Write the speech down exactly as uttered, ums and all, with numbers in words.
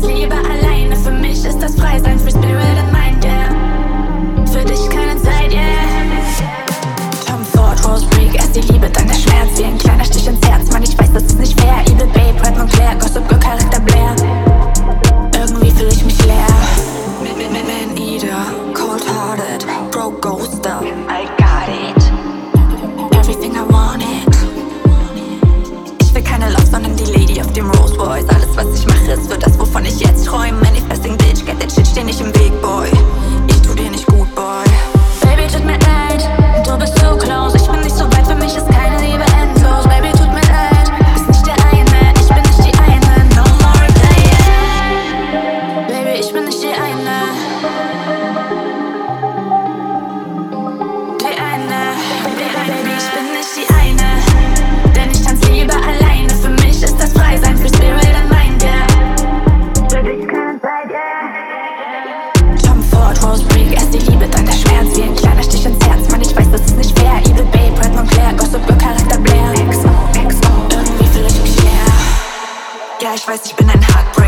lieber alleine. Für mich ist das Freisein, Free Spirit and Mind, yeah. Für dich keine Zeit, yeah. Tom Ford, Rose Creek, erst die Liebe, dann der Schmerz. Wie ein kleiner Stich ins Herz, Mann, ich weiß, das ist nicht fair. Evil Babe, Red Moncler, Gossip Girl, Charakter Blair. Irgendwie fühl ich mich leer. Man Eater, Cold Hearted, Broke Ghoster, I got it. Everything I wanted. Ich will keine Love, sondern die Lady auf dem Rolls Royce. Alles, was ich mache, ist für das, wovon ich jetzt träume. Manifesting Bitch, get that shit, steh nicht im Weg, Boy. Ich tu dir nicht gut, Boy. Baby, tut mir leid, du bist so close. Ich bin nicht so weit, für mich ist keine Liebe endlos. Baby, tut mir leid, bist nicht der eine, ich bin nicht die eine. No more playing. Baby, ich bin nicht die eine. Die eine, Baby, ich bin nicht die eine. Denn ich tanz lieber alleine, für mich ist das Freisein, Free Spirit and Mind, yeah. Für dich keine Zeit, yeah. Tom Ford, Rose Creek, erst die Liebe, dann der Schmerz. Wie ein kleiner Stich ins Herz, Mann, ich weiß, das ist nicht fair. Evil Babe, Red Moncler, Gossip Girl, Charakter Blair. X O, X O, irgendwie fühl ich mich leer. Ja, ich weiß, ich bin ein Heartbreaker.